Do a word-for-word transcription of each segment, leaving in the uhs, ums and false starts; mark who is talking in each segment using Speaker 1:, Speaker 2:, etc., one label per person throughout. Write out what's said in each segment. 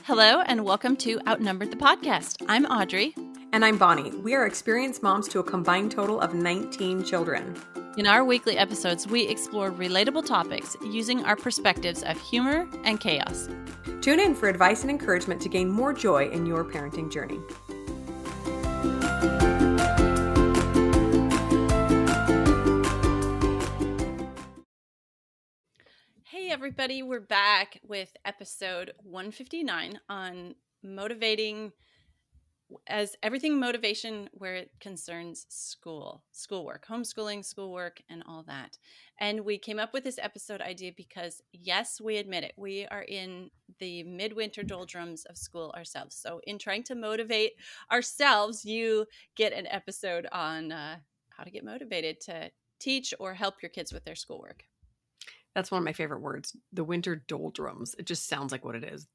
Speaker 1: Hello, and welcome to Outnumbered the Podcast. I'm Audrey.
Speaker 2: And I'm Bonnie. We are experienced moms to a combined total of nineteen children.
Speaker 1: In our weekly episodes, we explore relatable topics using our perspectives of humor and chaos.
Speaker 2: Tune in for advice and encouragement to gain more joy in your parenting journey.
Speaker 1: Hey everybody, we're back with episode one fifty-nine on motivating as everything motivation where it concerns school, schoolwork, homeschooling, schoolwork, and all that. And we came up with this episode idea because, yes, we admit it. We are in the midwinter doldrums of school ourselves. So in trying to motivate ourselves, you get an episode on uh, how to get motivated to teach or help your kids with their schoolwork.
Speaker 2: That's one of my favorite words, the winter doldrums. It just sounds like what it is.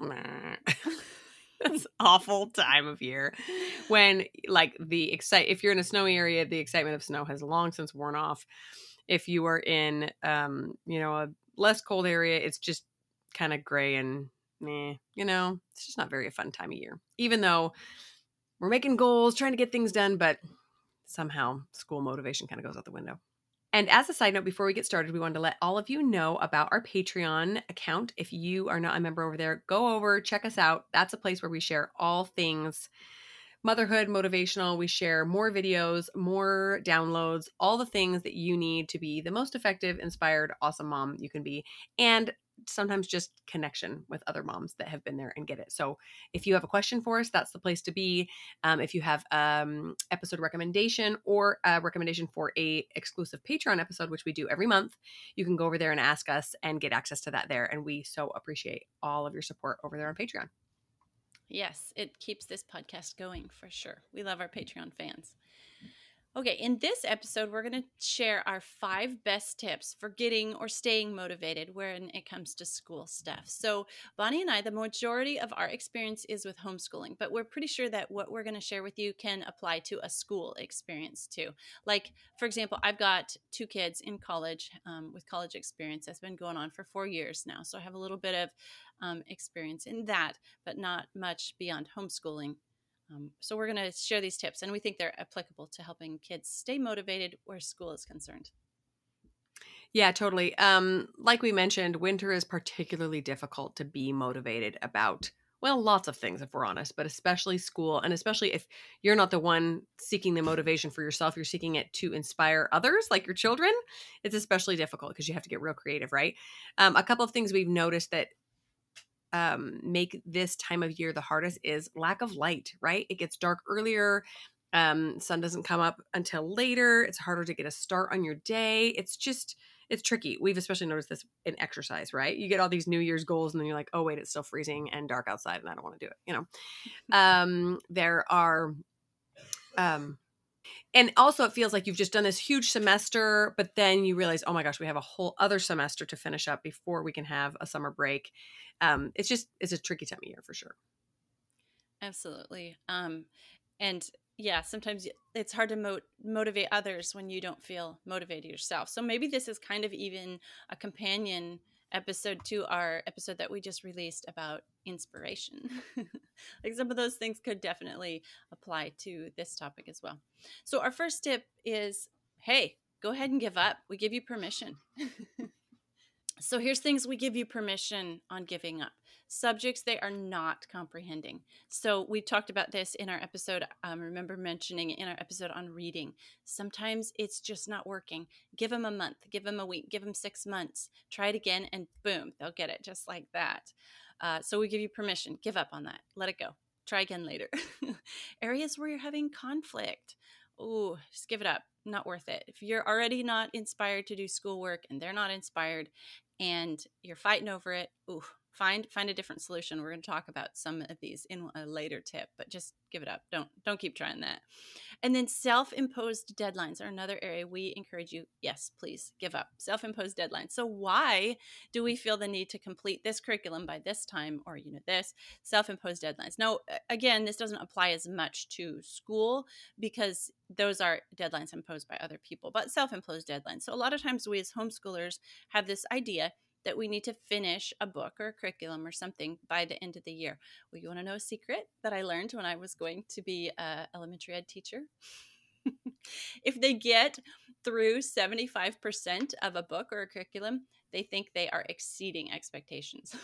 Speaker 2: This awful time of year when, like, the excite if you're in a snowy area, the excitement of snow has long since worn off. If you are in um you know a less cold area, it's just kind of gray and meh, you know it's just not very a fun time of year, even though we're making goals, trying to get things done, but somehow school motivation kind of goes out the window. And as a side note, before we get started, we wanted to let all of you know about our Patreon account. If you are not a member over there, go over, check us out. That's a place where we share all things motherhood, motivational. We share more videos, more downloads, all the things that you need to be the most effective, inspired, awesome mom you can be. And sometimes just connection with other moms that have been there and get it. So if you have a question for us, that's the place to be. Um, if you have um episode recommendation or a recommendation for a exclusive Patreon episode, which we do every month, you can go over there and ask us and get access to that there. And we so appreciate all of your support over there on Patreon.
Speaker 1: Yes, it keeps this podcast going for sure. We love our Patreon fans. Okay, in this episode, we're going to share our five best tips for getting or staying motivated when it comes to school stuff. So Bonnie and I, the majority of our experience is with homeschooling, but we're pretty sure that what we're going to share with you can apply to a school experience too. Like, for example, I've got two kids in college um, with college experience that's been going on for four years now. So I have a little bit of um, experience in that, but not much beyond homeschooling. Um, so we're going to share these tips, and we think they're applicable to helping kids stay motivated where school is concerned.
Speaker 2: Yeah, totally. Um, like we mentioned, winter is particularly difficult to be motivated about. Well, lots of things, if we're honest, but especially school. And especially if you're not the one seeking the motivation for yourself, you're seeking it to inspire others, like your children. It's especially difficult because you have to get real creative, right? Um, a couple of things we've noticed that um, make this time of year the hardest is lack of light, right? It gets dark earlier. Um, sun doesn't come up until later. It's harder to get a start on your day. It's just, it's tricky. We've especially noticed this in exercise, right? You get all these New Year's goals and then you're like, oh wait, it's still freezing and dark outside and I don't want to do it. You know, um, there are, um, and also it feels like you've just done this huge semester, but then you realize, oh my gosh, we have a whole other semester to finish up before we can have a summer break. Um, it's just, it's a tricky time of year for sure.
Speaker 1: Absolutely. Um, and yeah, sometimes it's hard to mo- motivate others when you don't feel motivated yourself. So maybe this is kind of even a companion episode to our episode that we just released about inspiration. Like some of those things could definitely apply to this topic as well. So our first tip is, hey, go ahead and give up. We give you permission. So here's things we give you permission on giving up. Subjects they are not comprehending. So we talked about this in our episode. Um, remember mentioning in our episode on reading. Sometimes it's just not working. Give them a month, give them a week, give them six months. Try it again and boom, they'll get it just like that. Uh, so we give you permission. Give up on that. Let it go. Try again later. Areas where you're having conflict. Ooh, just give it up. Not worth it. If you're already not inspired to do schoolwork and they're not inspired and you're fighting over it, ooh, find find a different solution. We're going to talk about some of these in a later tip, but just give it up. Don't don't keep trying that. And then self-imposed deadlines are another area we encourage you, yes, please give up. Self-imposed deadlines. So why do we feel the need to complete this curriculum by this time or, you know, this self-imposed deadlines? Now, again, this doesn't apply as much to school because those are deadlines imposed by other people, but self-imposed deadlines. So a lot of times we as homeschoolers have this idea that we need to finish a book or a curriculum or something by the end of the year. Well, you want to know a secret that I learned when I was going to be an elementary ed teacher? If they get through seventy-five percent of a book or a curriculum, they think they are exceeding expectations.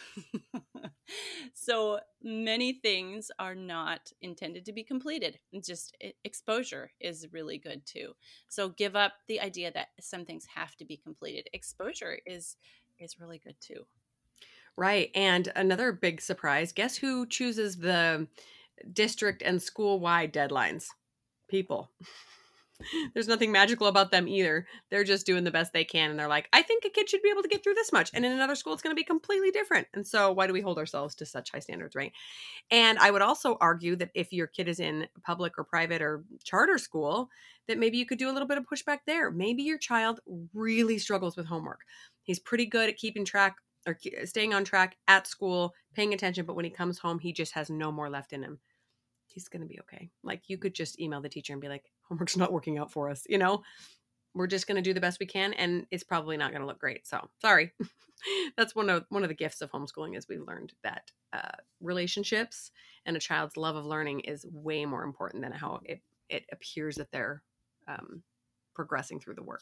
Speaker 1: So many things are not intended to be completed. Just exposure is really good too. So give up the idea that some things have to be completed. Exposure is is really good too.
Speaker 2: Right. And another big surprise, guess who chooses the district and school-wide deadlines? People. There's nothing magical about them either. They're just doing the best they can. And they're like, I think a kid should be able to get through this much. And in another school, it's going to be completely different. And so why do we hold ourselves to such high standards, right? And I would also argue that if your kid is in public or private or charter school, that maybe you could do a little bit of pushback there. Maybe your child really struggles with homework. He's pretty good at keeping track or staying on track at school, paying attention. But when he comes home, he just has no more left in him. He's going to be okay. Like, you could just email the teacher and be like, homework's not working out for us. You know, we're just going to do the best we can. And it's probably not going to look great. So sorry. That's one of, one of the gifts of homeschooling is we've learned that uh, relationships and a child's love of learning is way more important than how it, it appears that they're um, progressing through the work.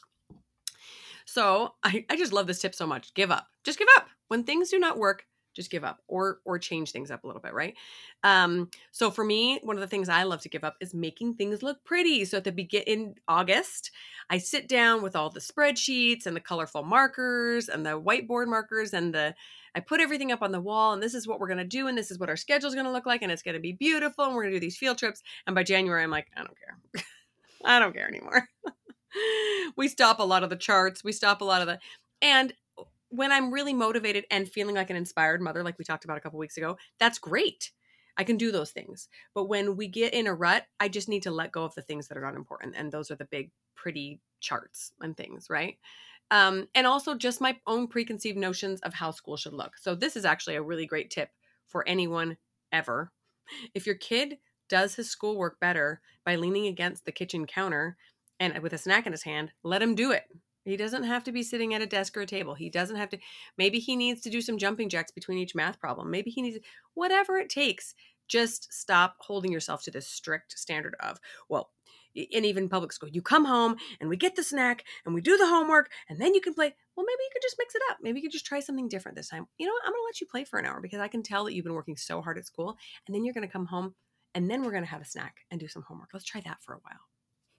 Speaker 2: So I, I just love this tip so much. Give up. Just give up. When things do not work, just give up or or change things up a little bit, right? Um, so for me, one of the things I love to give up is making things look pretty. So at the begin in August, I sit down with all the spreadsheets and the colorful markers and the whiteboard markers and the I put everything up on the wall and this is what we're going to do and this is what our schedule is going to look like and it's going to be beautiful and we're going to do these field trips. And by January, I'm like, I don't care. I don't care anymore. We stop a lot of the charts. We stop a lot of the and when I'm really motivated and feeling like an inspired mother, like we talked about a couple weeks ago, that's great. I can do those things. But when we get in a rut, I just need to let go of the things that are not important. And those are the big, pretty charts and things, right? Um, and also just my own preconceived notions of how school should look. So this is actually a really great tip for anyone ever. If your kid does his schoolwork better by leaning against the kitchen counter and with a snack in his hand, let him do it. He doesn't have to be sitting at a desk or a table. He doesn't have to, maybe he needs to do some jumping jacks between each math problem. Maybe he needs, whatever it takes, just stop holding yourself to this strict standard of, well, and even public school, you come home and we get the snack and we do the homework and then you can play. Well, maybe you could just mix it up. Maybe you could just try something different this time. You know what? I'm going to let you play for an hour because I can tell that you've been working so hard at school and then you're going to come home and then we're going to have a snack and do some homework. Let's try that for a while.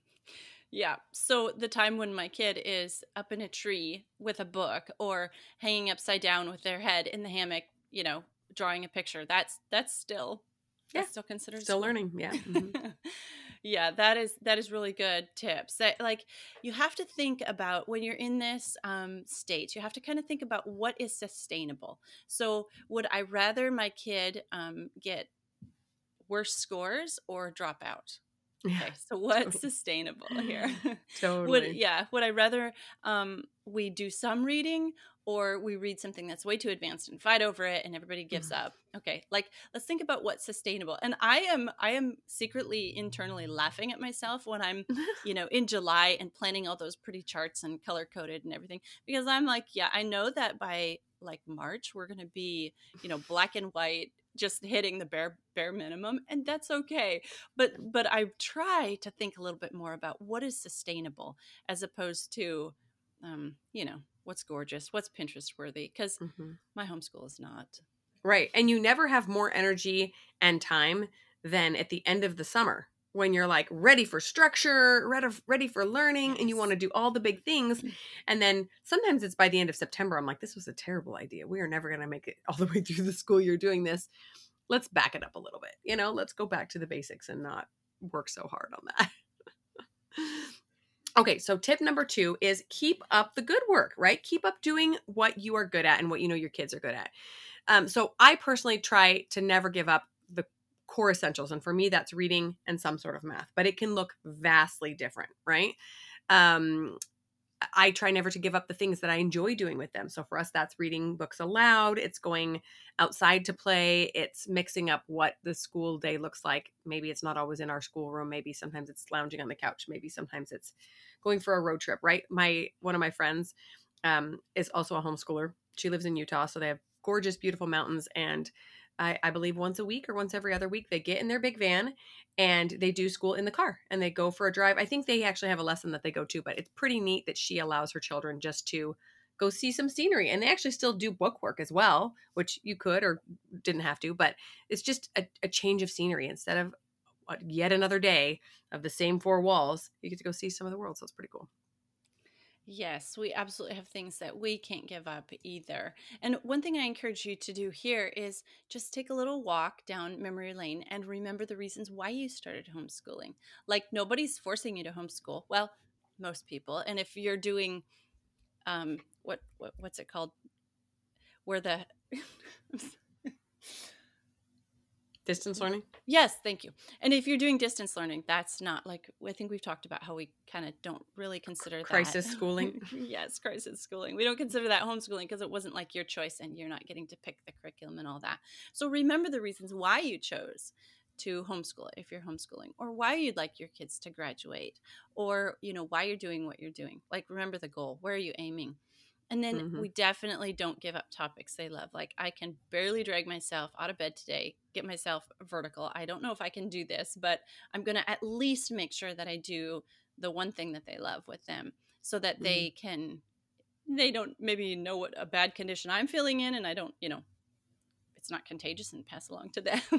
Speaker 1: Yeah. So the time when my kid is up in a tree with a book or hanging upside down with their head in the hammock, you know, drawing a picture, that's that's still
Speaker 2: yeah,
Speaker 1: that's still considered
Speaker 2: still
Speaker 1: school.
Speaker 2: learning. Yeah. Mm-hmm.
Speaker 1: Yeah, that is that is really good tips. That, like, you have to think about when you're in this um, state, you have to kind of think about what is sustainable. So would I rather my kid um, get worse scores or drop out? Okay, so what's
Speaker 2: totally.
Speaker 1: sustainable here?
Speaker 2: Totally.
Speaker 1: Would yeah, would I rather um, we do some reading or we read something that's way too advanced and fight over it and everybody gives up? Okay, like let's think about what's sustainable. And I am I am secretly internally laughing at myself when I'm, you know, in July and planning all those pretty charts and color coded and everything because I'm like, yeah, I know that by like March we're going to be, you know, black and white, just hitting the bare bare minimum, and that's okay. But but I try to think a little bit more about what is sustainable as opposed to, um, you know, what's gorgeous, what's Pinterest worthy, because mm-hmm. my homeschool is not.
Speaker 2: Right. And you never have more energy and time than at the end of the summer when you're like ready for structure, ready, ready for learning, yes. and you want to do all the big things. And then sometimes it's by the end of September. I'm like, this was a terrible idea. We are never going to make it all the way through the school year doing this. Let's back it up a little bit. You know, let's go back to the basics and not work so hard on that. Okay, so tip number two is keep up the good work, right? Keep up doing what you are good at and what you know your kids are good at. Um, so I personally try to never give up the core essentials. And for me, that's reading and some sort of math, but it can look vastly different, right? Um, I try never to give up the things that I enjoy doing with them. So for us, that's reading books aloud. It's going outside to play. It's mixing up what the school day looks like. Maybe it's not always in our schoolroom. Maybe sometimes it's lounging on the couch. Maybe sometimes it's going for a road trip, right? My, one of my friends um, is also a homeschooler. she lives in Utah, so they have gorgeous, beautiful mountains. And I, I believe once a week or once every other week, they get in their big van and they do school in the car and they go for a drive. I think they actually have a lesson that they go to, but it's pretty neat that she allows her children just to go see some scenery. And they actually still do book work as well, which you could or didn't have to, but it's just a, a change of scenery. Instead of what, yet another day of the same four walls, you get to go see some of the world. So it's pretty cool.
Speaker 1: Yes, we absolutely have things that we can't give up either. And one thing I encourage you to do here is just take a little walk down memory lane and remember the reasons why you started homeschooling. Like nobody's forcing you to homeschool. Well, most people. And if you're doing um what, what what's it called? Where the
Speaker 2: Distance learning?
Speaker 1: Yes, thank you. And if you're doing distance learning, that's not like, I think we've talked about how we kind of don't really consider
Speaker 2: crisis
Speaker 1: that.
Speaker 2: schooling.
Speaker 1: Yes, crisis schooling. We don't consider that homeschooling because it wasn't like your choice and you're not getting to pick the curriculum and all that. So remember the reasons why you chose to homeschool if you're homeschooling, or why you'd like your kids to graduate, or, you know, why you're doing what you're doing. Like, remember the goal. Where are you aiming? And then
Speaker 2: Mhm.
Speaker 1: we definitely don't give up topics they love. Like, I can barely drag myself out of bed today, get myself vertical. I don't know if I can do this, but I'm going to at least make sure that I do the one thing that they love with them so that
Speaker 2: Mhm.
Speaker 1: they can, they don't maybe know what a bad condition I'm feeling in, and I don't, you know, it's not contagious and pass along to them.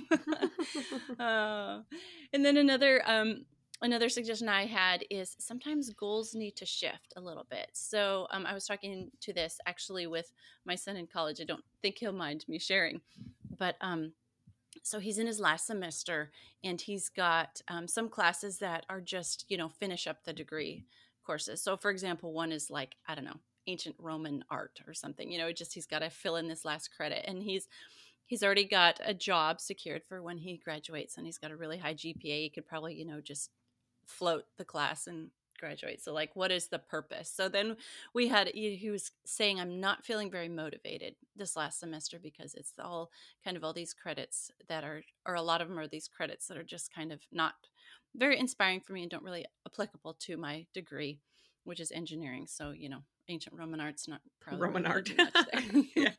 Speaker 1: uh, and then another, um, another suggestion I had is sometimes goals need to shift a little bit. So um, I was talking to this actually with my son in college. I don't think he'll mind me sharing, but um, so he's in his last semester and he's got um, some classes that are just, you know, finish up the degree courses. So for example, one is like, I don't know, ancient Roman art or something, you know, just he's got to fill in this last credit, and he's he's already got a job secured for when he graduates, and he's got a really high G P A. He could probably, you know, just float the class and graduate. So like, what is the purpose? So then we had, he, he was saying, I'm not feeling very motivated this last semester because it's all kind of all these credits that are, or a lot of them are these credits that are just kind of not very inspiring for me and don't really applicable to my degree, which is engineering. So, you know, ancient Roman art's not probably
Speaker 2: Roman
Speaker 1: really
Speaker 2: art.
Speaker 1: do much there.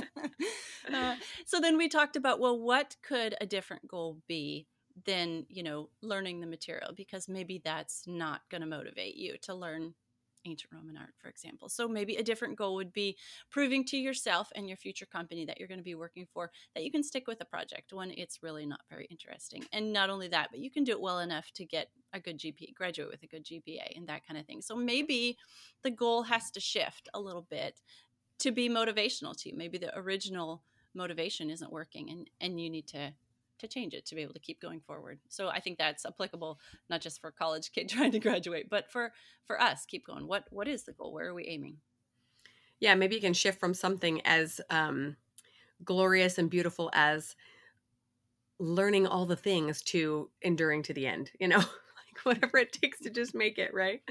Speaker 1: uh, so then we talked about, well, what could a different goal be than, you know, learning the material, because maybe that's not going to motivate you to learn ancient Roman art, for example. So maybe a different goal would be proving to yourself and your future company that you're going to be working for that you can stick with a project when it's really not very interesting. And not only that, but you can do it well enough to get a good G P A, graduate with a good G P A and that kind of thing. So maybe the goal has to shift a little bit to be motivational to you. Maybe the original motivation isn't working, and, and you need to to change it to be able to keep going forward. So I think that's applicable not just for a college kid trying to graduate, but for for us. Keep going. What what is the goal? Where are we aiming?
Speaker 2: Yeah, maybe you can shift from something as um, glorious and beautiful as learning all the things to enduring to the end, you know, like whatever it takes to just make it, right?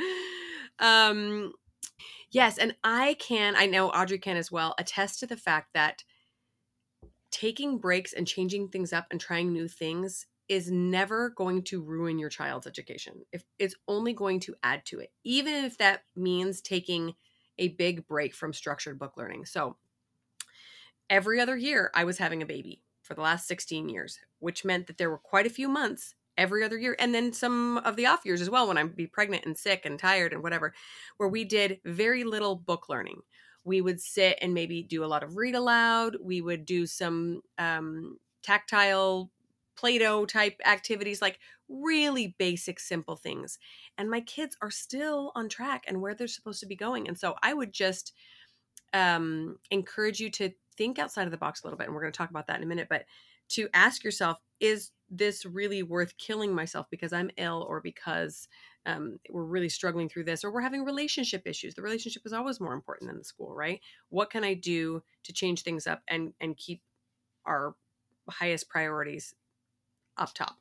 Speaker 2: Um, yes, and I can, I know Audrey can as well, attest to the fact that taking breaks and changing things up and trying new things is never going to ruin your child's education. If it's only going to add to it, even if that means taking a big break from structured book learning. So every other year I was having a baby for the last sixteen years, which meant that there were quite a few months every other year, and then some of the off years as well when I'd be pregnant and sick and tired and whatever, where we did very little book learning. We would sit and maybe do a lot of read aloud. We would do some um, tactile Play-Doh type activities, like really basic, simple things. And my kids are still on track and where they're supposed to be going. And so I would just um, encourage you to think outside of the box a little bit. And we're going to talk about that in a minute, but to ask yourself, is this really worth killing myself because I'm ill, or because um, we're really struggling through this, or we're having relationship issues? The relationship is always more important than the school, right? What can I do to change things up and, and keep our highest priorities up top?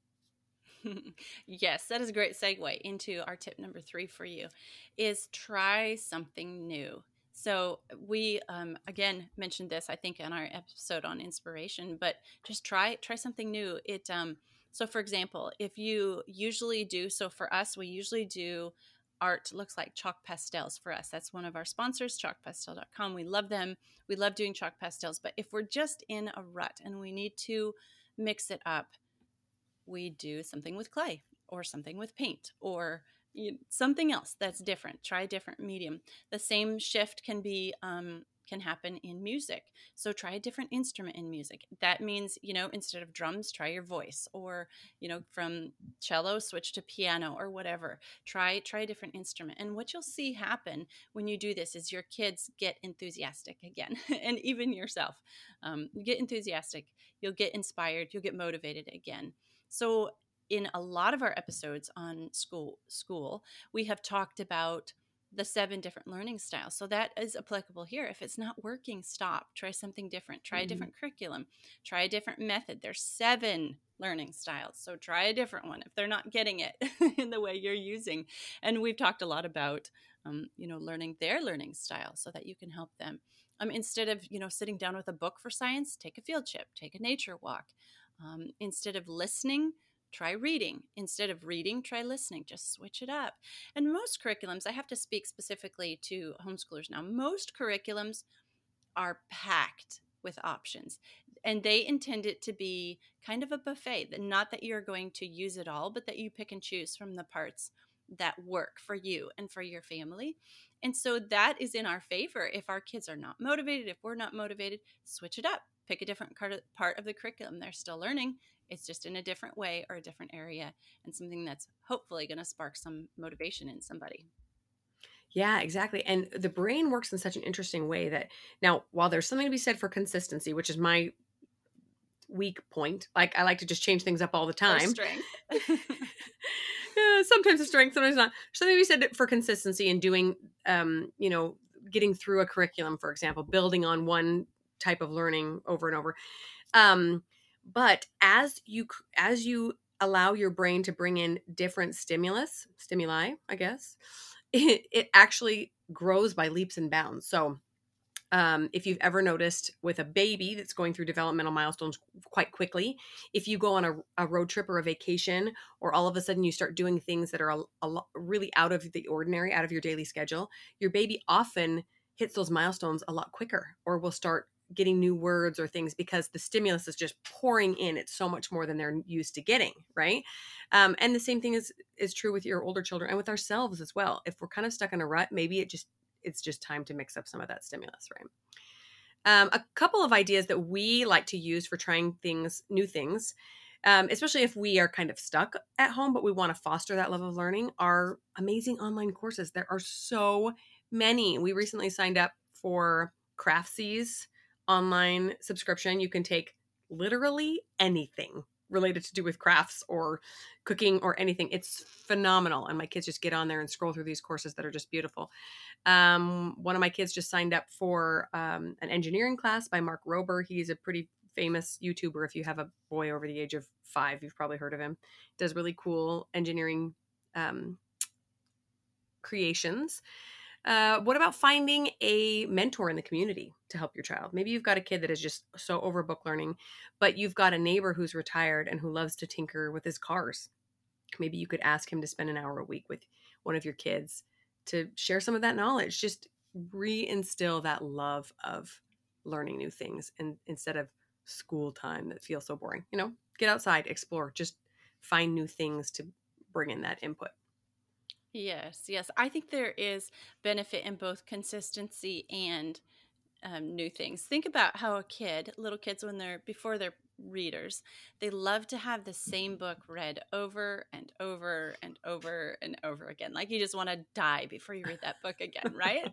Speaker 1: Yes, that is a great segue into our tip number three for you is try something new. So we um, again mentioned this, I think, in our episode on inspiration, but just try try something new. It um, so for example, if you usually do, so for us, we usually do art looks like. Chalk pastels for us. That's one of our sponsors, chalk pastel dot com. We love them. We love doing chalk pastels. But if we're just in a rut and we need to mix it up, we do something with clay or something with paint or you, something else that's different. Try a different medium. The same shift can be um, can happen in music. So try a different instrument in music. That means, you know, instead of drums, try your voice, or, you know, from cello, switch to piano or whatever. Try, try a different instrument. And what you'll see happen when you do this is your kids get enthusiastic again, and even yourself. Um, you get enthusiastic, you'll get inspired, you'll get motivated again. So in a lot of our episodes on school, school, we have talked about the seven different learning styles. So that is applicable here. If it's not working, stop. Try something different. Try a different mm-hmm. curriculum. Try a different method. There's seven learning styles. So try a different one if they're not getting it in the way you're using. And we've talked a lot about, um, you know, learning their learning style so that you can help them. Um, instead of, you know, sitting down with a book for science, take a field trip, take a nature walk. Um, instead of listening, try reading. Instead of reading, try listening. Just switch it up. And most curriculums, I have to speak specifically to homeschoolers now, most curriculums are packed with options. And they intend it to be kind of a buffet. Not that you're going to use it all, but that you pick and choose from the parts that work for you and for your family. And so that is in our favor. If our kids are not motivated, if we're not motivated, switch it up. Pick a different part of the curriculum. They're still learning. It's just in a different way or a different area, and something that's hopefully going to spark some motivation in somebody.
Speaker 2: Yeah, exactly. And the brain works in such an interesting way that now, while there's something to be said for consistency, which is my weak point, like I like to just change things up all the time.
Speaker 1: Or strength.
Speaker 2: Yeah, sometimes a strength, sometimes not. Something to be said for consistency and doing, um, you know, getting through a curriculum, for example, building on one type of learning over and over. Um, but as you as you allow your brain to bring in different stimulus, stimuli, I guess, it, it actually grows by leaps and bounds. So um, if you've ever noticed with a baby that's going through developmental milestones quite quickly, if you go on a, a road trip or a vacation, or all of a sudden you start doing things that are a, a lot, really out of the ordinary, out of your daily schedule, your baby often hits those milestones a lot quicker, or will start getting new words or things because the stimulus is just pouring in. It's so much more than they're used to getting, right? Um, and the same thing is is true with your older children and with ourselves as well. If we're kind of stuck in a rut, maybe it just it's just time to mix up some of that stimulus, right? Um, a couple of ideas that we like to use for trying things, new things, um, especially if we are kind of stuck at home, but we want to foster that level of learning, are amazing online courses. There are so many. We recently signed up for Craftsies online subscription. You can take literally anything related to do with crafts or cooking or anything. It's phenomenal. And my kids just get on there and scroll through these courses that are just beautiful. Um, one of my kids just signed up for um, an engineering class by Mark Rober. He's a pretty famous YouTuber. If you have a boy over the age of five, you've probably heard of him. Does really cool engineering um, creations. Uh, what about finding a mentor in the community to help your child? Maybe you've got a kid that is just so over book learning, but you've got a neighbor who's retired and who loves to tinker with his cars. Maybe you could ask him to spend an hour a week with one of your kids to share some of that knowledge. Just reinstill that love of learning new things, and instead of school time that feels so boring. You know, get outside, explore, just find new things to bring in that input.
Speaker 1: Yes, yes. I think there is benefit in both consistency and um, new things. Think about how a kid, little kids, when they're before they're readers, they love to have the same book read over and over and over and over again. Like you just want to die before you read that book again, right?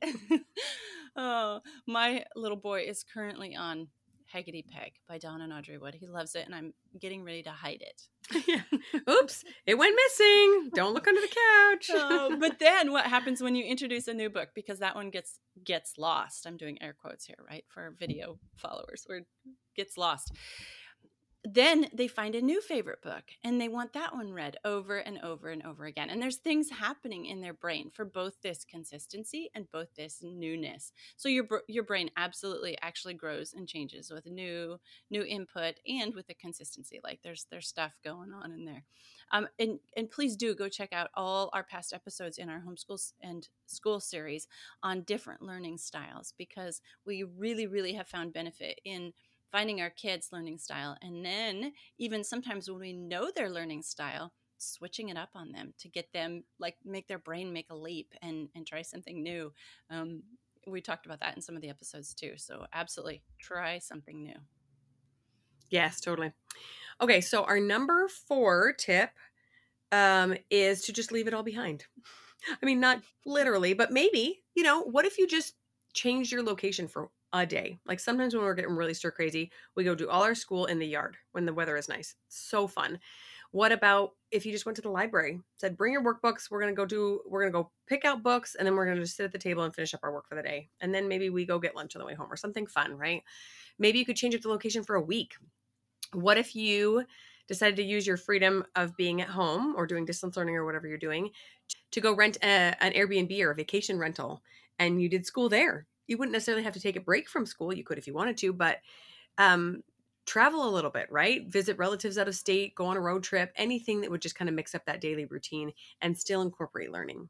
Speaker 1: Oh, my little boy is currently on Peggity Peg by Dawn and Audrey Wood. He loves it, and I'm getting ready to hide it.
Speaker 2: Yeah. Oops, it went missing. Don't look under the couch.
Speaker 1: Oh, but then what happens when you introduce a new book? Because that one gets gets lost. I'm doing air quotes here, right? For video followers, or gets lost. then they find a new favorite book and they want that one read over and over and over again. And there's things happening in their brain for both this consistency and both this newness. So your your brain absolutely actually grows and changes with new new input and with the consistency. Like there's there's stuff going on in there. Um, and and please do go check out all our past episodes in our homeschools and school series on different learning styles, because we really really have found benefit in finding our kids' learning style. And then even sometimes when we know their learning style, switching it up on them to get them, like, make their brain make a leap and, and try something new. Um, we talked about that in some of the episodes too. So absolutely try something new.
Speaker 2: Yes, totally. Okay, so our number four tip um, is to just leave it all behind. I mean, not literally, but maybe, you know, what if you just changed your location for a day? Like sometimes when we're getting really stir crazy, we go do all our school in the yard when the weather is nice. So fun. What about if you just went to the library, said, bring your workbooks. We're going to go do, we're going to go pick out books, and then we're going to just sit at the table and finish up our work for the day. And then maybe we go get lunch on the way home or something fun, right? Maybe you could change up the location for a week. What if you decided to use your freedom of being at home or doing distance learning or whatever you're doing to go rent a, an Airbnb or a vacation rental, and you did school there? You wouldn't necessarily have to take a break from school. You could if you wanted to, but um, travel a little bit, right? Visit relatives out of state, go on a road trip, anything that would just kind of mix up that daily routine and still incorporate learning.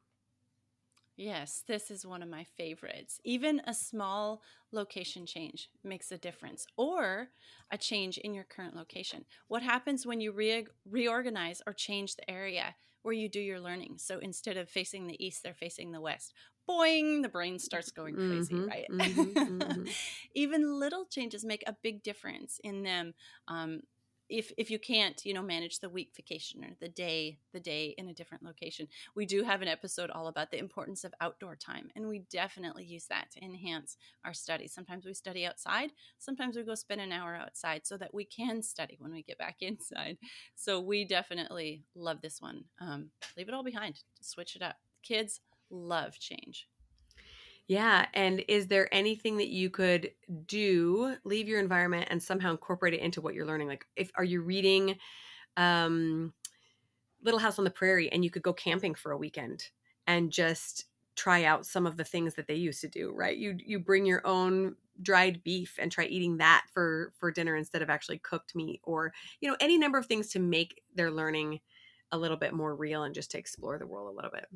Speaker 1: Yes, this is one of my favorites. Even a small location change makes a difference, or a change in your current location. What happens when you re- reorganize or change the area where you do your learning? So instead of facing the east, they're facing the west. Boing, the brain starts going crazy,
Speaker 2: Mm-hmm,
Speaker 1: right?
Speaker 2: mm-hmm, mm-hmm.
Speaker 1: Even little changes make a big difference in them. Um, if if you can't, you know, manage the week vacation or the day the day in a different location, we do have an episode all about the importance of outdoor time, and we definitely use that to enhance our studies. Sometimes we study outside, sometimes we go spend an hour outside so that we can study when we get back inside. So we definitely love this one. Um, leave it all behind, switch it up. Kids love change.
Speaker 2: Yeah. And is there anything that you could do, leave your environment and somehow incorporate it into what you're learning? Like, if are you reading um, Little House on the Prairie, and you could go camping for a weekend and just try out some of the things that they used to do, right? You you bring your own dried beef and try eating that for for dinner instead of actually cooked meat, or you know, any number of things to make their learning a little bit more real and just to explore the world a little bit.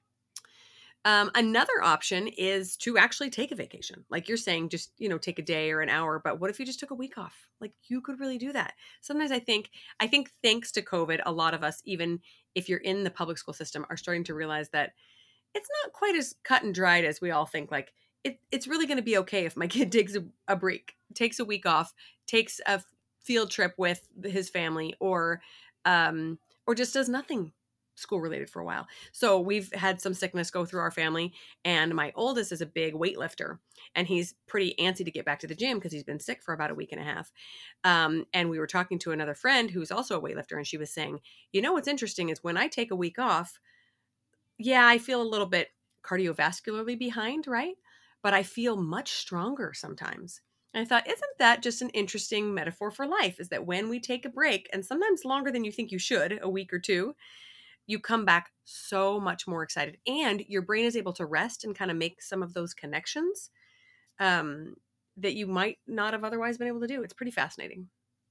Speaker 2: Um, another option is to actually take a vacation. Like you're saying, just, you know, take a day or an hour, but what if you just took a week off? Like you could really do that. Sometimes I think, I think thanks to COVID, a lot of us, even if you're in the public school system, are starting to realize that it's not quite as cut and dried as we all think. Like it, it's really going to be okay if my kid takes a, a break, takes a week off, takes a field trip with his family, or, um, or just does nothing school related for a while. So we've had some sickness go through our family, and my oldest is a big weightlifter, and he's pretty antsy to get back to the gym because he's been sick for about a week and a half. Um, and we were talking to another friend who's also a weightlifter, and she was saying, you know, what's interesting is when I take a week off, yeah, I feel a little bit cardiovascularly behind, right? But I feel much stronger sometimes. And I thought, isn't that just an interesting metaphor for life? Is that when we take a break, and sometimes longer than you think you should, a week or two, you come back so much more excited, and your brain is able to rest and kind of make some of those connections um, that you might not have otherwise been able to do. It's pretty fascinating.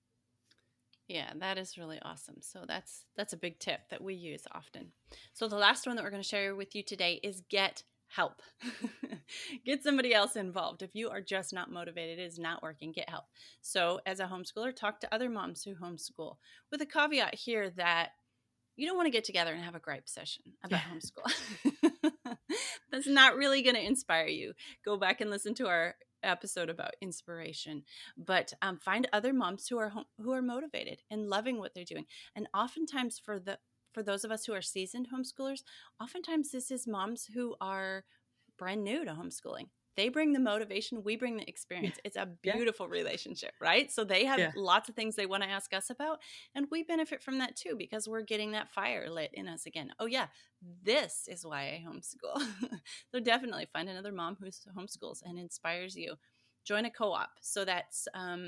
Speaker 1: Yeah, that is really awesome. So that's that's a big tip that we use often. So the last one that we're going to share with you today is get help. Get somebody else involved. If you are just not motivated, it is not working, get help. So as a homeschooler, talk to other moms who homeschool, with a caveat here that you don't want to get together and have a gripe session about homeschool. That's not really going to inspire you. Go back and listen to our episode about inspiration, but um, find other moms who are home, who are motivated and loving what they're doing. And oftentimes, for the for those of us who are seasoned homeschoolers, oftentimes this is moms who are brand new to homeschooling. They bring the motivation, we bring the experience. It's a
Speaker 2: Yeah.
Speaker 1: beautiful relationship, right? So they have
Speaker 2: Yeah.
Speaker 1: lots of things they want to ask us about, and we benefit from that too, because we're getting that fire lit in us again. Oh yeah, this is why I homeschool. So definitely find another mom who homeschools and inspires you. Join a co-op. So that's um,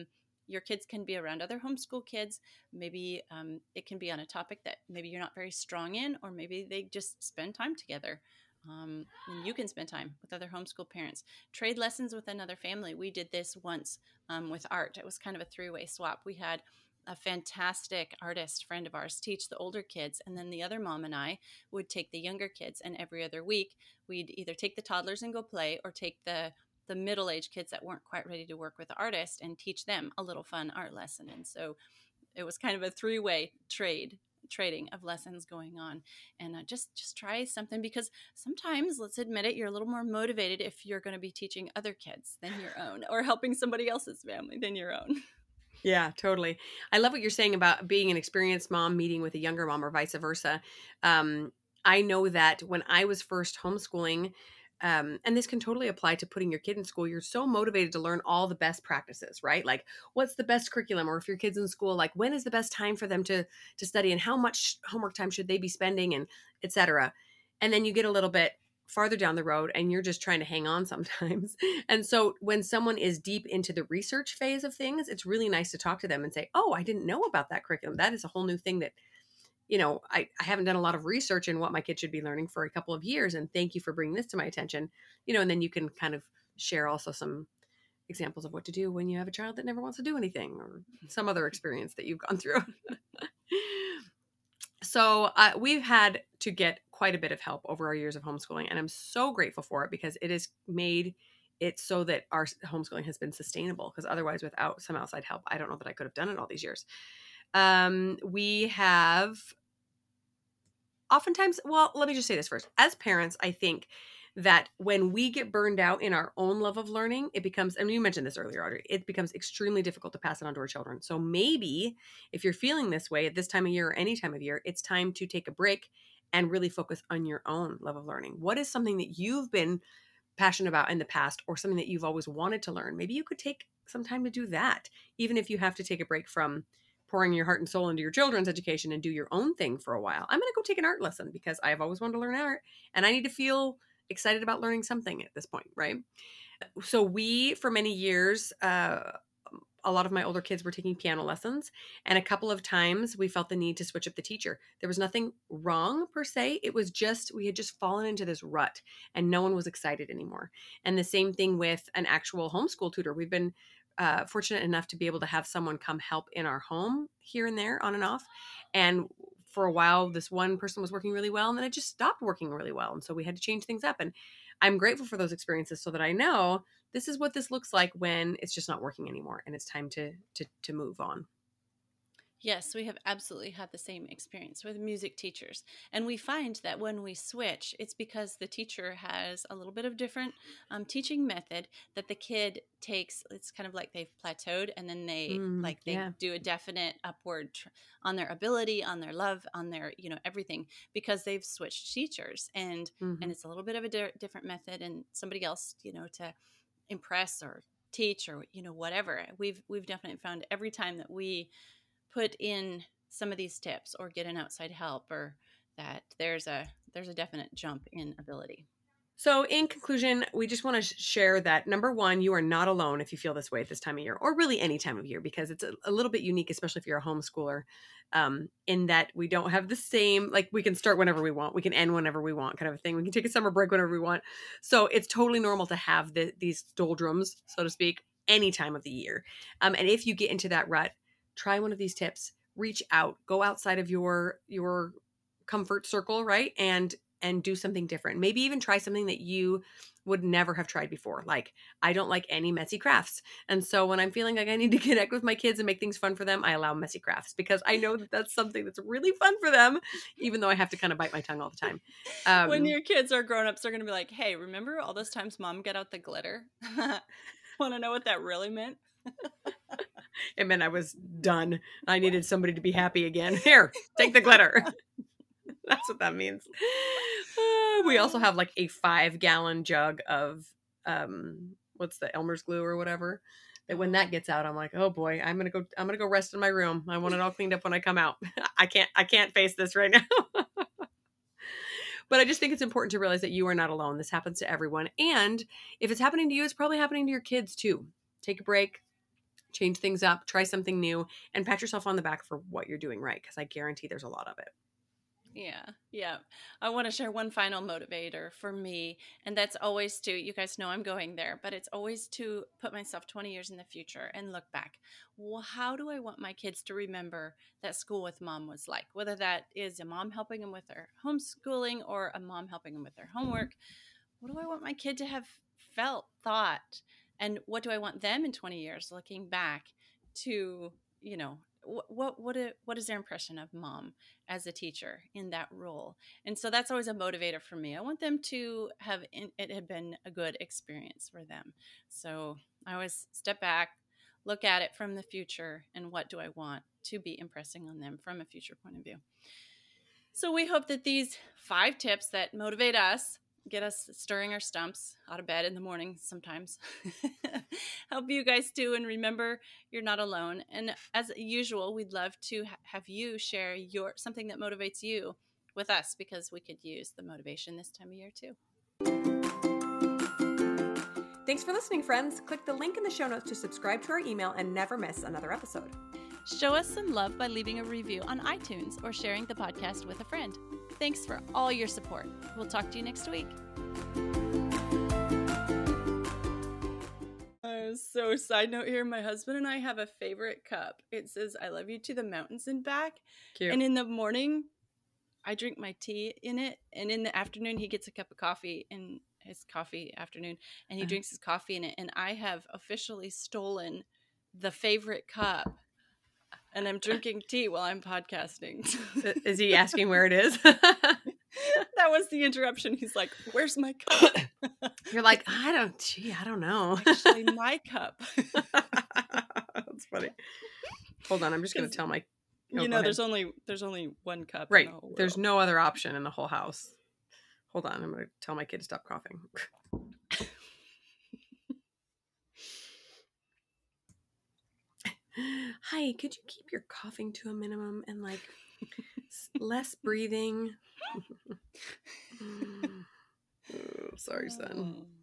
Speaker 1: your kids can be around other homeschool kids. Maybe um, it can be on a topic that maybe you're not very strong in, or maybe they just spend time together. Um, and you can spend time with other homeschool parents. Trade lessons with another family. We did this once um, with art. It was kind of a three-way swap. We had a fantastic artist friend of ours teach the older kids, and then the other mom and I would take the younger kids, and every other week we'd either take the toddlers and go play, or take the the middle-aged kids that weren't quite ready to work with the artist and teach them a little fun art lesson. And so it was kind of a three-way trade trading of lessons going on. And uh, just just try something, because sometimes, let's admit it, you're a little more motivated if you're going to be teaching other kids than your own, or helping somebody else's family than your own.
Speaker 2: Yeah, totally. I love what you're saying about being an experienced mom meeting with a younger mom, or vice versa. Um, I know that when I was first homeschooling, um, and this can totally apply to putting your kid in school, you're so motivated to learn all the best practices, right? Like, what's the best curriculum? Or if your kid's in school, like, when is the best time for them to to study, and how much homework time should they be spending, and et cetera. And then you get a little bit farther down the road and you're just trying to hang on sometimes. And so when someone is deep into the research phase of things, it's really nice to talk to them and say, oh, I didn't know about that curriculum. That is a whole new thing that, you know, I, I haven't done a lot of research in what my kid should be learning for a couple of years. And thank you for bringing this to my attention. You know, and then you can kind of share also some examples of what to do when you have a child that never wants to do anything, or some other experience that you've gone through. So uh, we've had to get quite a bit of help over our years of homeschooling, and I'm so grateful for it, because it has made it so that our homeschooling has been sustainable, because otherwise, without some outside help, I don't know that I could have done it all these years. Um, we have oftentimes, well, let me just say this first. As parents, I think that when we get burned out in our own love of learning, it becomes, and you mentioned this earlier, Audrey, it becomes extremely difficult to pass it on to our children. So maybe if you're feeling this way at this time of year, or any time of year, it's time to take a break and really focus on your own love of learning. What is something that you've been passionate about in the past, or something that you've always wanted to learn? Maybe you could take some time to do that, even if you have to take a break from pouring your heart and soul into your children's education and do your own thing for a while. I'm going to go take an art lesson because I've always wanted to learn art, and I need to feel excited about learning something at this point, right? So we, for many years, uh, a lot of my older kids were taking piano lessons, and a couple of times we felt the need to switch up the teacher. There was nothing wrong per se. It was just, we had just fallen into this rut and no one was excited anymore. And the same thing with an actual homeschool tutor. We've been uh, fortunate enough to be able to have someone come help in our home here and there, on and off. And for a while, this one person was working really well, and then it just stopped working really well. And so we had to change things up. And I'm grateful for those experiences, so that I know this is what this looks like when it's just not working anymore and it's time to to to move on.
Speaker 1: Yes, we have absolutely had the same experience with music teachers. And we find that when we switch, it's because the teacher has a little bit of different um, teaching method that the kid takes. It's kind of like they've plateaued, and then they
Speaker 2: Mm,
Speaker 1: like they
Speaker 2: yeah.
Speaker 1: do a definite upward tr- on their ability, on their love, on their, you know, everything, because they've switched teachers. And
Speaker 2: Mm-hmm.
Speaker 1: and it's a little bit of a di- different method, and somebody else, you know, to impress or teach, or, you know, whatever. We've we've definitely found every time that we put in some of these tips or get an outside help, or that there's a there's a definite jump in ability.
Speaker 2: So in conclusion, we just want to sh- share that, number one, you are not alone if you feel this way at this time of year, or really any time of year, because it's a, a little bit unique, especially if you're a homeschooler, um, in that we don't have the same, like, we can start whenever we want, we can end whenever we want, kind of a thing. We can take a summer break whenever we want. So it's totally normal to have the, these doldrums, so to speak, any time of the year. Um, and if you get into that rut, try one of these tips, reach out, go outside of your, your comfort circle, right? And and do something different. Maybe even try something that you would never have tried before. Like, I don't like any messy crafts. And so when I'm feeling like I need to connect with my kids and make things fun for them, I allow messy crafts, because I know that that's something that's really fun for them, even though I have to kind of bite my tongue all the time.
Speaker 1: When
Speaker 2: Um,
Speaker 1: your kids are grown ups, they're going to be like, hey, remember all those times mom got out the glitter? Want to know what that really meant?
Speaker 2: it meant I was done. I needed somebody to be happy again. Here, take the glitter. That's what that means. Uh, we also have like a five gallon jug of, um, what's the Elmer's glue or whatever, that when that gets out, I'm like, oh boy, I'm going to go, I'm going to go rest in my room. I want it all cleaned up when I come out. I can't, I can't face this right now. But I just think it's important to realize that you are not alone. This happens to everyone. And if it's happening to you, it's probably happening to your kids too. Take a break, change things up, try something new, and pat yourself on the back for what you're doing right, because I guarantee there's a lot of it.
Speaker 1: Yeah, yeah. I want to share one final motivator for me, and that's always to, you guys know I'm going there, but it's always to put myself twenty years in the future and look back. Well, how do I want my kids to remember that school with mom was like? Whether that is a mom helping them with their homeschooling or a mom helping them with their homework. What do I want my kid to have felt, thought, and what do I want them in twenty years looking back to, you know, what what what, a, what is their impression of mom as a teacher in that role? And so that's always a motivator for me. I want them to have in, it had been a good experience for them. So I always step back, look at it from the future, and what do I want to be impressing on them from a future point of view. So we hope that these five tips that motivate us, get us stirring our stumps out of bed in the morning sometimes, help you guys too. And remember, you're not alone. And as usual, we'd love to ha- have you share your something that motivates you with us, because we could use the motivation this time of year too.
Speaker 2: Thanks for listening, friends. Click the link in the show notes to subscribe to our email and never miss another episode.
Speaker 1: Show us some love by leaving a review on iTunes or sharing the podcast with a friend. Thanks for all your support. We'll talk to you next week. Uh, so, side note here, my husband and I have a favorite cup. It says, "I love you to the mountains and back."
Speaker 2: Cute.
Speaker 1: And in the morning, I drink my tea in it. And in the afternoon, he gets a cup of coffee in his coffee afternoon. And he uh-huh. drinks his coffee in it. And I have officially stolen the favorite cup. And I'm drinking tea while I'm podcasting.
Speaker 2: Is he asking where it is?
Speaker 1: That was the interruption. He's like, "Where's my cup?"
Speaker 2: You're like, I don't, gee, I don't know.
Speaker 1: Actually, my cup.
Speaker 2: That's funny. Hold on, I'm just going to tell my...
Speaker 1: Oh, you know, there's only there's only one cup.
Speaker 2: Right.
Speaker 1: In the whole
Speaker 2: There's
Speaker 1: world.
Speaker 2: no other option in the whole house. Hold on, I'm going to tell my kid to stop coughing. Hi, could you keep your coughing to a minimum and like less breathing? Oh, sorry, son.